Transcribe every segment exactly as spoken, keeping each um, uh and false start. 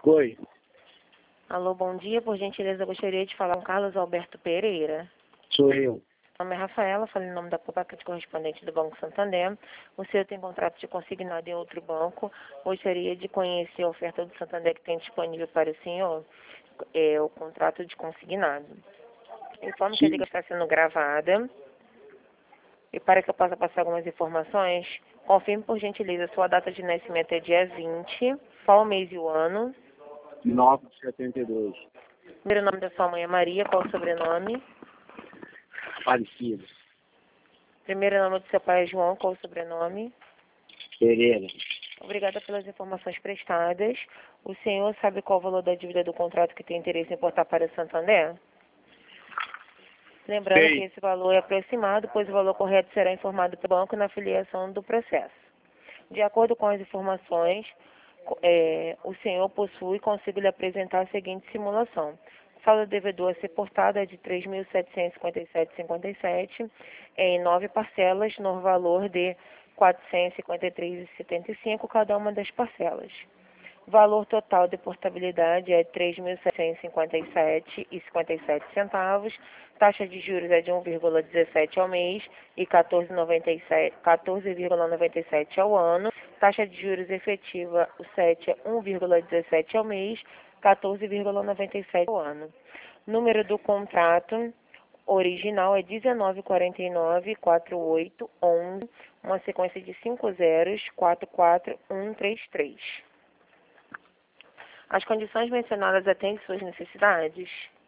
Oi. Alô, bom dia. Por gentileza, eu gostaria de falar com Carlos Alberto Pereira. Sou eu. Meu nome é Rafaela, falo em nome da Copacat correspondente do Banco Santander. O senhor tem contrato de consignado em outro banco. Gostaria de conhecer a oferta do Santander que tem disponível para o senhor. É o contrato de consignado. Informo que a liga está sendo gravada. E para que eu possa passar algumas informações, confirme por gentileza sua data de nascimento é dia vinte, qual o mês e o ano. nove de setenta e dois. O primeiro nome da sua mãe é Maria, qual o sobrenome? Aparecido. Primeiro nome do seu pai é João, qual o sobrenome? Pereira. Obrigada pelas informações prestadas. O senhor sabe qual o valor da dívida do contrato que tem interesse em importar para o Santander? Lembrando Sei. que esse valor é aproximado, pois o valor correto será informado pelo banco na filiação do processo. De acordo com as informações, é, o senhor possui e consigo lhe apresentar a seguinte simulação. O saldo devedor a ser portado é de três mil setecentos e cinquenta e sete vírgula cinquenta e sete em nove parcelas no valor de quatrocentos e cinquenta e três vírgula setenta e cinco cada uma das parcelas. Valor total de portabilidade é três mil setecentos e cinquenta e sete vírgula cinquenta e sete centavos. Taxa de juros é de um vírgula dezessete ao mês e quatorze vírgula noventa e sete ao ano. Taxa de juros efetiva, o sete é um vírgula dezessete ao mês, quatorze vírgula noventa e sete ao ano. Número do contrato original é dezenove quarenta e nove, quarenta e oito, onze, uma sequência de cinco zeros, quatro quatro um três três. As condições mencionadas atendem suas necessidades?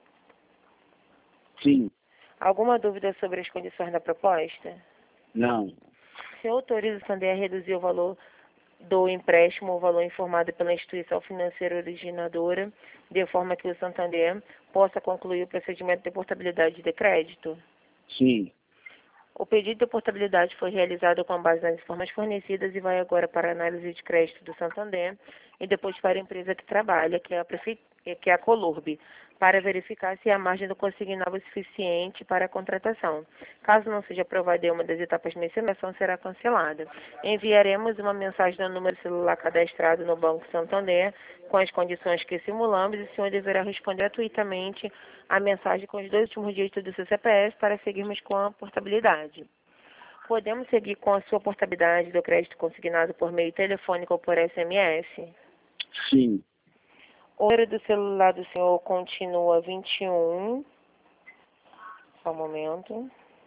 Sim. Alguma dúvida sobre as condições da proposta? Não. Se autoriza o Santander a reduzir o valor do empréstimo, o valor informado pela instituição financeira originadora, de forma que o Santander possa concluir o procedimento de portabilidade de crédito? Sim. O pedido de portabilidade foi realizado com base nas informações fornecidas e vai agora para a análise de crédito do Santander e depois para a empresa que trabalha, que é a, Prefe... que é a Colurb, para verificar se a margem do consignado é suficiente para a contratação. Caso não seja aprovada em uma das etapas mencionadas, a ação será cancelada. Enviaremos uma mensagem no número celular cadastrado no Banco Santander com as condições que simulamos e o senhor deverá responder gratuitamente a mensagem com os dois últimos dígitos do seu C P F para seguirmos com a portabilidade. Podemos seguir com a sua portabilidade do crédito consignado por meio telefônico ou por S M S? Sim. O número do celular do senhor continua vinte e um. Só um momento.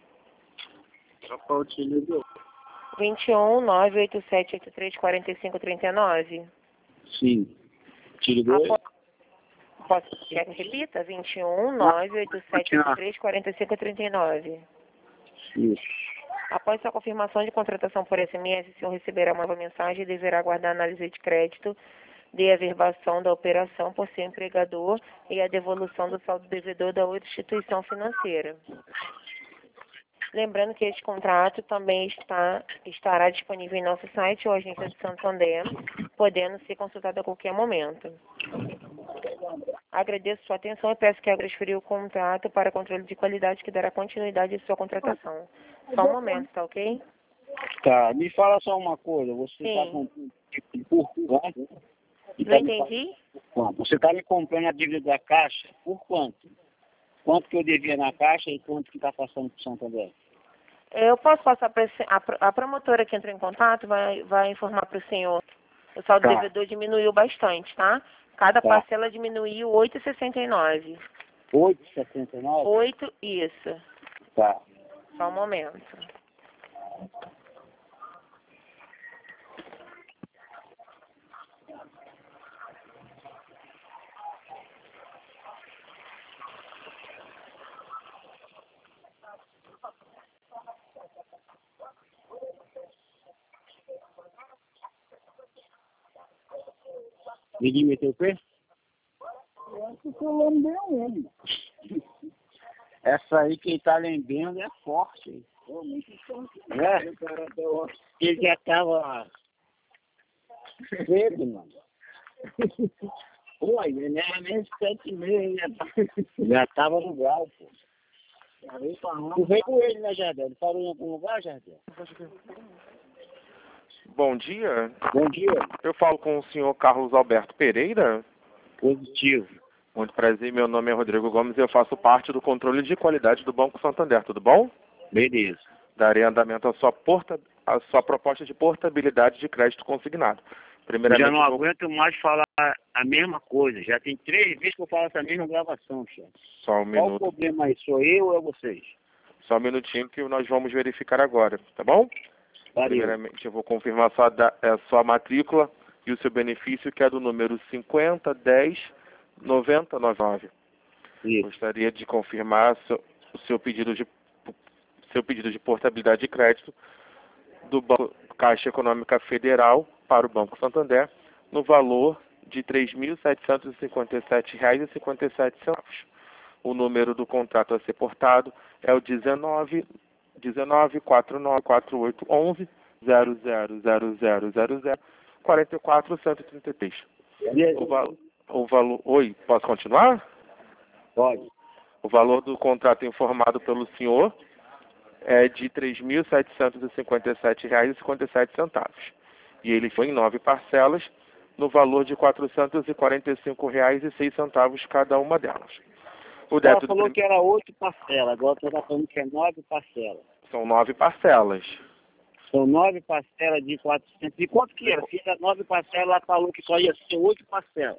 Só para utilizar. vinte e um, nove oito sete oito três, quatro cinco três nove. Sim. Tire dois. Após... Posso quer que repita? vinte e um, nove oito sete oito três, quatro cinco três nove. Isso. Após sua confirmação de contratação por S M S, o senhor receberá uma nova mensagem e deverá aguardar a análise de crédito de averbação da operação por seu empregador e a devolução do saldo devedor da outra instituição financeira. Lembrando que este contrato também está, estará disponível em nosso site ou agência de Santander, podendo ser consultado a qualquer momento. Agradeço sua atenção e peço que abra o contrato para controle de qualidade que dará continuidade à sua contratação. Só um momento, tá ok? Tá. Me fala só uma coisa. Você está Sim. comprando por quanto? E Não tá me entendi? pagando por quanto? Você está me comprando a dívida da Caixa por quanto? Quanto que eu devia na Caixa e quanto que está passando para o Santander? Eu posso passar para a, pro- a promotora que entrou em contato, vai, vai informar para o senhor. O saldo Tá. devedor diminuiu bastante, tá? Cada Tá. parcela diminuiu oito vírgula sessenta e nove. oito e setenta e nove? oito, isso. Tá. Só um momento. Ninguém meteu o pé? Eu acho que eu lembro ele. Essa aí quem tá lembrando é forte. É? Ele já tava cedo, mano. Pô, ele não era nem sete e meia, já tava, já tava no grau, pô. Tu veio com ele, né, Jardel? Ele parou em algum lugar, Jardel? Bom dia. Bom dia. Eu falo com o senhor Carlos Alberto Pereira. Positivo. Muito prazer, meu nome é Rodrigo Gomes e eu faço parte do controle de qualidade do Banco Santander, tudo bom? Beleza. Darei andamento à sua, porta, à sua proposta de portabilidade de crédito consignado. Eu Primeiramente, já não vou... aguento mais falar a mesma coisa. Já tem três vezes que eu falo essa mesma gravação, chefe. Só um Qual o minuto. problema aí? Sou eu ou é vocês? Só um minutinho que nós vamos verificar agora, tá bom? Valeu. Primeiramente, eu vou confirmar sua, da, a sua matrícula e o seu benefício, que é do número cinquenta dez noventa noventa e nove. Isso. Gostaria de confirmar seu, o seu pedido de seu pedido de portabilidade de crédito do Banco Caixa Econômica Federal para o Banco Santander no valor de três mil setecentos e cinquenta e sete reais e cinquenta e sete centavos. O número do contrato a ser portado é o dezenove, dezenove, quatro nove, quatro oito, onze, zero zero zero zero zero zero, quarenta e quatro, cento e trinta e três. O, val, o valor... Oi, posso continuar? Pode. O valor do contrato informado pelo senhor é de três mil setecentos e cinquenta e sete reais e cinquenta e sete centavos. E ele foi em nove parcelas, no valor de quatrocentos e quarenta e cinco reais e seis centavos cada uma delas. O Ela débito falou do... que era oito parcelas, agora você está falando que é nove parcelas. São nove parcelas. São nove parcelas de quatrocentos. E quanto que era? Se era nove parcelas, ela falou que só ia ser oito parcelas.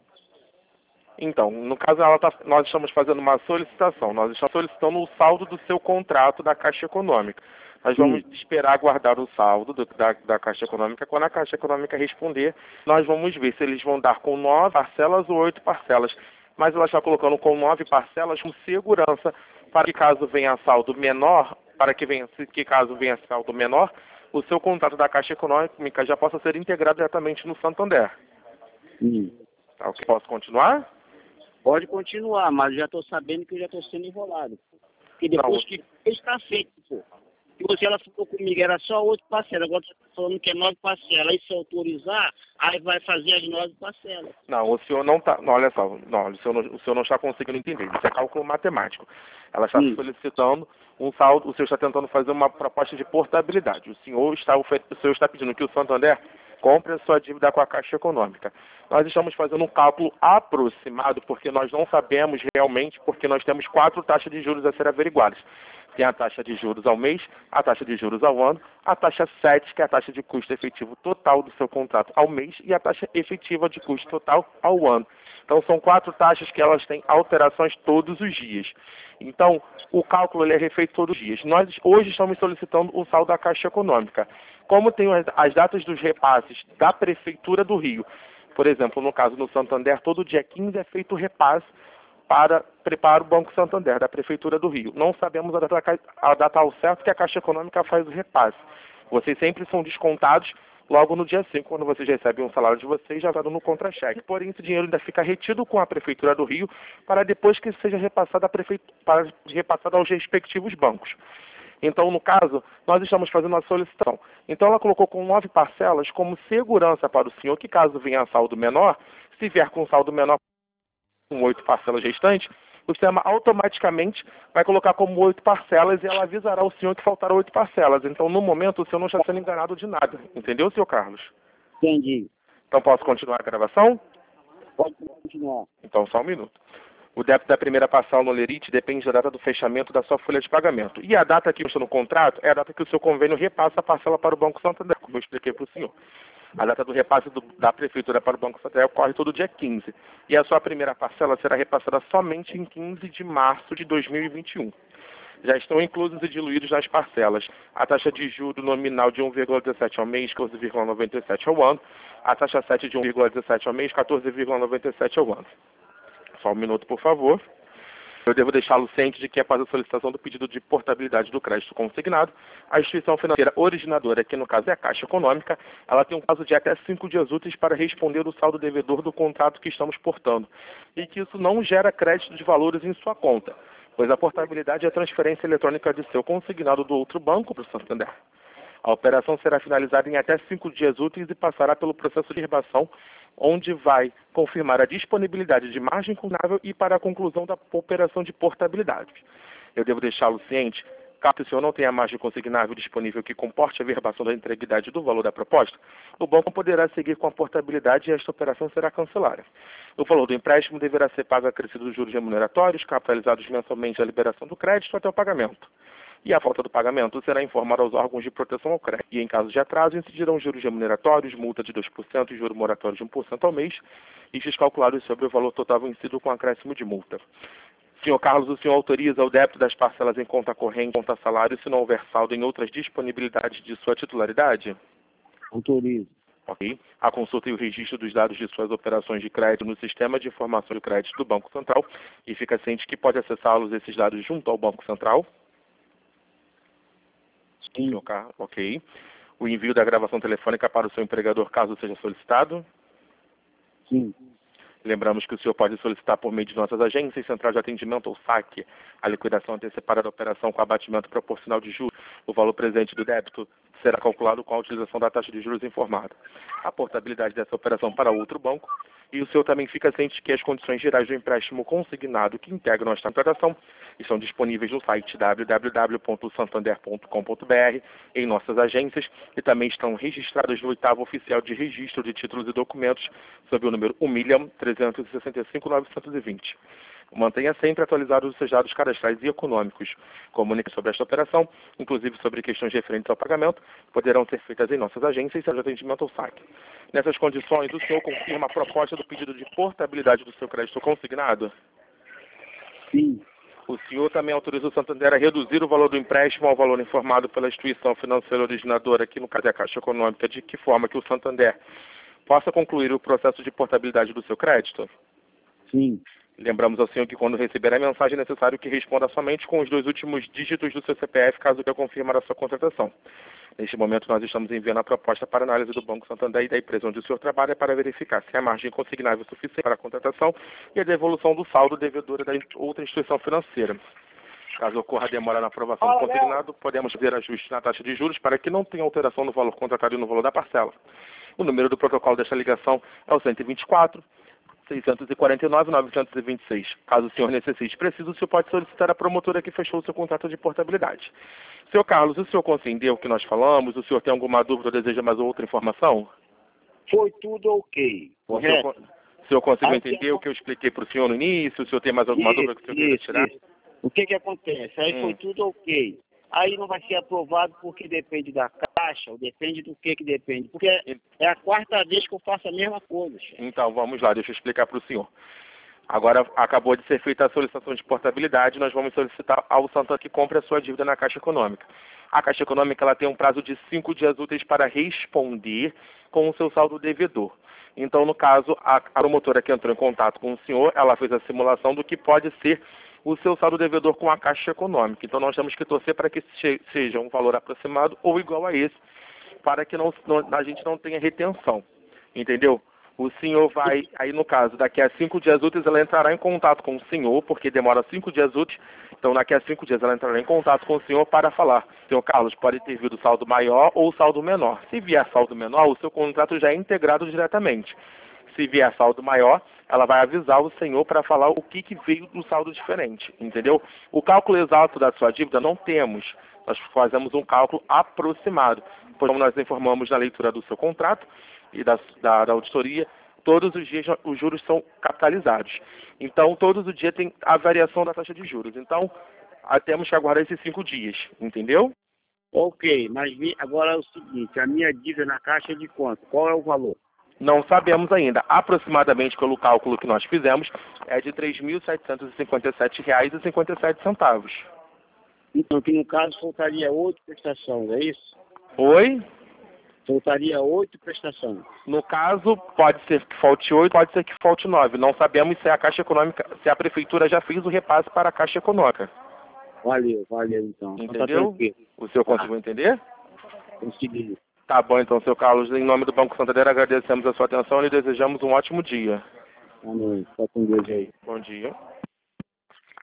Então, no caso, ela tá, nós estamos fazendo uma solicitação. Nós estamos solicitando o saldo do seu contrato da Caixa Econômica. Nós vamos Sim. esperar aguardar o saldo do, da, da Caixa Econômica. Quando a Caixa Econômica responder, nós vamos ver se eles vão dar com nove parcelas ou oito parcelas. Mas ela está colocando com nove parcelas com segurança para que caso venha saldo menor, para que, venha, que caso venha saldo menor, o seu contrato da Caixa Econômica já possa ser integrado diretamente no Santander. Hum. Tá, ok? Posso continuar? Pode continuar, mas já estou sabendo que eu já estou sendo enrolado. Porque depois Não. que está feito, pô. E você, ela falou comigo, era só oito parcelas, agora você está falando que é nove parcelas. Aí se autorizar, aí vai fazer as nove parcelas. Não, o senhor não está... Olha só, não, o, senhor não, o senhor não está conseguindo entender. Isso é cálculo matemático. Ela está Hum. solicitando um saldo, o senhor está tentando fazer uma proposta de portabilidade. O senhor está, o senhor está pedindo que o Santander compre a sua dívida com a Caixa Econômica. Nós estamos fazendo um cálculo aproximado, porque nós não sabemos realmente, porque nós temos quatro taxas de juros a ser averiguadas. Tem a taxa de juros ao mês, a taxa de juros ao ano, a taxa sete, que é a taxa de custo efetivo total do seu contrato ao mês, e a taxa efetiva de custo total ao ano. Então, são quatro taxas que elas têm alterações todos os dias. Então, o cálculo ele é refeito todos os dias. Nós hoje estamos solicitando o saldo da Caixa Econômica. Como tem as datas dos repasses da Prefeitura do Rio, por exemplo, no caso no Santander, todo dia quinze é feito o repasse para preparar o Banco Santander, da Prefeitura do Rio. Não sabemos a data, a data ao certo que a Caixa Econômica faz o repasse. Vocês sempre são descontados logo no dia cinco, quando vocês recebem um salário de vocês, já dado no contra-cheque. Porém, esse dinheiro ainda fica retido com a Prefeitura do Rio para depois que seja repassado, a prefe... para... repassado aos respectivos bancos. Então, no caso, nós estamos fazendo uma solicitação. Então, ela colocou com nove parcelas como segurança para o senhor que, caso venha a saldo menor, se vier com saldo menor com oito parcelas restantes, o sistema automaticamente vai colocar como oito parcelas e ela avisará o senhor que faltaram oito parcelas. Então, no momento, o senhor não está sendo enganado de nada. Entendeu, senhor Carlos? Entendi. Então, posso continuar a gravação? Pode continuar. Então, só um minuto. O débito da primeira parcela no Lerite depende da data do fechamento da sua folha de pagamento. E a data que está no contrato é a data que o seu convênio repassa a parcela para o Banco Santander, como eu expliquei para o senhor. A data do repasse do, da Prefeitura para o Banco Santander ocorre todo dia quinze. E a sua primeira parcela será repassada somente em quinze de março de dois mil e vinte e um. Já estão inclusos e diluídos nas parcelas a taxa de juros nominal de um vírgula dezessete ao mês, quatorze vírgula noventa e sete ao ano, a taxa sete de um vírgula dezessete ao mês, quatorze vírgula noventa e sete ao ano. Só um minuto, por favor. Eu devo deixá-lo ciente de que, após a solicitação do pedido de portabilidade do crédito consignado, a instituição financeira originadora, que no caso é a Caixa Econômica, ela tem um prazo de até cinco dias úteis para responder o saldo devedor do contrato que estamos portando, e que isso não gera crédito de valores em sua conta, pois a portabilidade é a transferência eletrônica de seu consignado do outro banco para o Santander. A operação será finalizada em até cinco dias úteis e passará pelo processo de rebação, onde vai confirmar a disponibilidade de margem contábil e para a conclusão da operação de portabilidade. Eu devo deixá-lo ciente Caso o senhor não tenha margem consignável disponível que comporte a averbação da integridade do valor da proposta, o banco poderá seguir com a portabilidade e esta operação será cancelada. O valor do empréstimo deverá ser pago acrescido dos juros remuneratórios, capitalizados mensalmente à liberação do crédito até o pagamento. E a falta do pagamento será informada aos órgãos de proteção ao crédito. E em caso de atraso, incidirão juros remuneratórios, multa de dois por cento e juro moratório de um por cento ao mês, e X calculados sobre o valor total vencido com acréscimo de multa. Senhor Carlos, o senhor autoriza o débito das parcelas em conta corrente, conta salário, se não houver saldo em outras disponibilidades de sua titularidade? Autorizo. Ok. A consulta e o registro dos dados de suas operações de crédito no sistema de informação de crédito do Banco Central e fica ciente que pode acessá-los esses dados junto ao Banco Central? Sim. Senhor Carlos, ok. O envio da gravação telefônica para o seu empregador, caso seja solicitado? Sim. Lembramos que o senhor pode solicitar por meio de nossas agências, central de atendimento ou saque, a liquidação antecipada da operação com abatimento proporcional de juros. O valor presente do débito será calculado com a utilização da taxa de juros informada. A portabilidade dessa operação para outro banco. E o senhor também fica ciente que as condições gerais do empréstimo consignado que integram esta operação estão disponíveis no site w w w ponto santander ponto com ponto b r, em nossas agências, e também estão registradas no oitavo oficial de registro de títulos e documentos, sob o número um milhão trezentos e sessenta e cinco mil novecentos e vinte. Mantenha sempre atualizados os seus dados cadastrais e econômicos. Comunique sobre esta operação, inclusive sobre questões referentes ao pagamento, poderão ser feitas em nossas agências de atendimento ao saque. Nessas condições, o senhor confirma a proposta do pedido de portabilidade do seu crédito consignado? Sim. O senhor também autoriza o Santander a reduzir o valor do empréstimo ao valor informado pela instituição financeira originadora, aqui no caso é a Caixa Econômica, de que forma que o Santander possa concluir o processo de portabilidade do seu crédito? Sim. Lembramos ao senhor que quando receber a mensagem é necessário que responda somente com os dois últimos dígitos do seu C P F, caso queira confirmar a sua contratação. Neste momento, nós estamos enviando a proposta para análise do Banco Santander e da empresa onde o senhor trabalha para verificar se há margem consignável suficiente para a contratação e a devolução do saldo devedor da outra instituição financeira. Caso ocorra demora na aprovação do consignado, podemos fazer ajustes na taxa de juros para que não tenha alteração no valor contratado e no valor da parcela. O número do protocolo desta ligação é o cento e vinte e quatro, seiscentos e quarenta e nove, novecentos e vinte e seis. Caso o senhor necessite preciso, o senhor pode solicitar a promotora que fechou o seu contrato de portabilidade. Senhor Carlos, o senhor compreendeu o que nós falamos? O senhor tem alguma dúvida ou deseja mais outra informação? Foi tudo ok, O senhor, correto? o senhor conseguiu Aí entender tem- o que eu expliquei para o senhor no início? O senhor tem mais alguma dúvida que o senhor queira Isso, tirar? isso. O que que acontece? Aí Hum. foi tudo ok. Aí não vai ser aprovado porque depende da caixa, ou depende do que que depende. Porque é- é a quarta vez que eu faço a mesma coisa, chefe. Então, vamos lá, deixa eu explicar para o senhor. Agora, acabou de ser feita a solicitação de portabilidade, nós vamos solicitar ao Santander que compre a sua dívida na Caixa Econômica. A Caixa Econômica ela tem um prazo de cinco dias úteis para responder com o seu saldo devedor. Então, no caso, a, a promotora que entrou em contato com o senhor, ela fez a simulação do que pode ser o seu saldo devedor com a Caixa Econômica. Então, nós temos que torcer para que che- seja um valor aproximado ou igual a esse, para que não, não- a gente não tenha retenção. Entendeu? O senhor vai, aí no caso, daqui a cinco dias úteis, ela entrará em contato com o senhor, porque demora cinco dias úteis, então daqui a cinco dias ela entrará em contato com o senhor para falar, senhor Carlos, pode ter vindo saldo maior ou saldo menor. Se vier saldo menor, o seu contrato já é integrado diretamente. Se vier saldo maior, ela vai avisar o senhor para falar o que, que veio do saldo diferente, entendeu? O cálculo exato da sua dívida não temos, nós fazemos um cálculo aproximado, pois como nós informamos na leitura do seu contrato e da, da, da auditoria, todos os dias os juros são capitalizados. Então, todos os dias tem a variação da taxa de juros. Então, ah, temos que aguardar esses cinco dias, entendeu? Ok, mas vi- agora é o seguinte, a minha dívida na caixa é de quanto? Qual é o valor? Não sabemos ainda. Aproximadamente, pelo cálculo que nós fizemos, é de três mil setecentos e cinquenta e sete reais e cinquenta e sete centavos. Então, que no caso faltaria oito prestações, é isso? Oi? Faltaria oito prestações. No caso, pode ser que falte oito, pode ser que falte nove. Não sabemos se a Caixa Econômica, se a Prefeitura já fez o repasse para a Caixa Econômica. Valeu, valeu então. Então tá Entendeu? tranquilo. O senhor conseguiu entender? Consegui. Tá bom, então, seu Carlos. Em nome do Banco Santander, agradecemos a sua atenção e lhe desejamos um ótimo dia. Boa noite. Tá com Deus aí. Bom dia.